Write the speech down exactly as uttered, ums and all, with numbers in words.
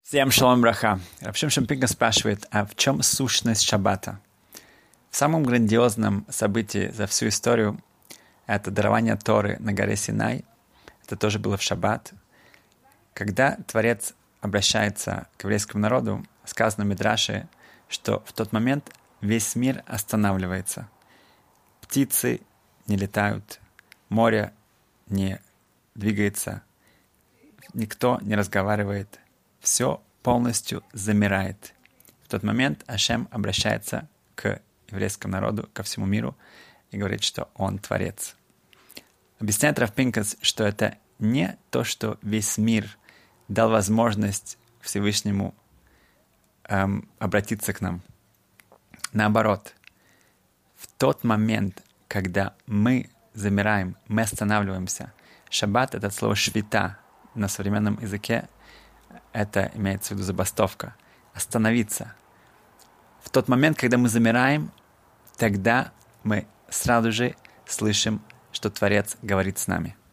Всем шалом браха. Рав Шимшон Пинкус спрашивает, а в чем сущность шаббата? В самом грандиозном событии за всю историю это дарование Торы на горе Синай. Это тоже было в шаббат. Когда Творец обращается к еврейскому народу, сказано в Мидраше, что в тот момент весь мир останавливается. Птицы не летают, море не двигается, никто не разговаривает. Все полностью замирает. В тот момент Ашем обращается к еврейскому народу, ко всему миру и говорит, что Он Творец. Объясняет Рав Пинкус, что это не то, что весь мир дал возможность Всевышнему эм, обратиться к нам. Наоборот, в тот момент, когда мы замираем, мы останавливаемся. Шаббат — это слово «швита» на современном языке. Это имеется в виду забастовка. Остановиться. В тот момент, когда мы замираем, тогда мы сразу же слышим, что Творец говорит с нами.